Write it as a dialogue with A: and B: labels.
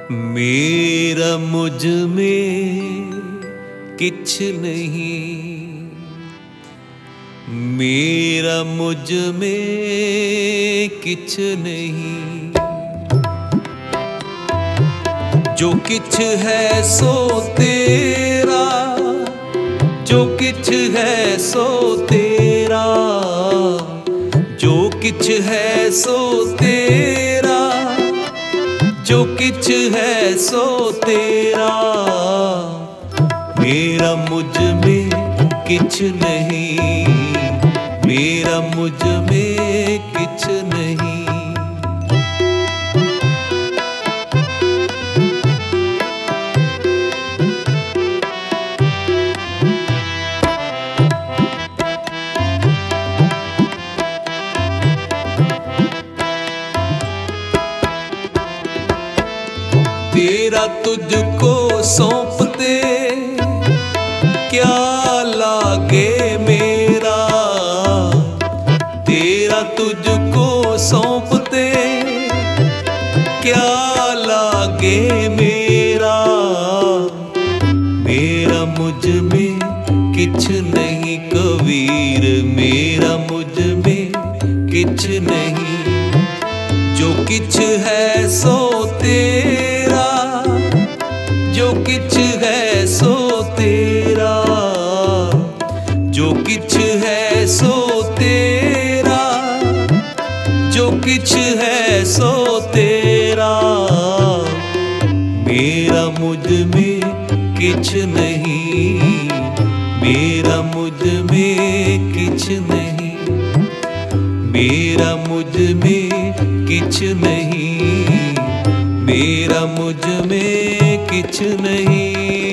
A: मेरा मुझ में किछ नहीं, मेरा मुझ में किछ नहीं। जो किछ है सो तेरा, जो किछ है सो तेरा, जो किछ है सो तेरा, जो किछ है सो तेरा। मेरा मुझ में किछ नहीं, मेरा मुझ में किछ नहीं। तेरा तुझको सौंपते क्या लागे मेरा, तेरा तुझको सौंपते क्या लागे मेरा। मेरा मुझ में किछ नहीं कबीर, मेरा मुझ में किछ नहीं। जो किछ है सो तेरा, जो किछ है सो तेरा, जो किछ है सो तेरा, जो किछ है सो तेरा। मेरा मुझ में किछ नहीं, मेरा मुझ में किछ नहीं, मेरा मुझ में किछ नहीं, मेरा मुझ में किछ नहीं।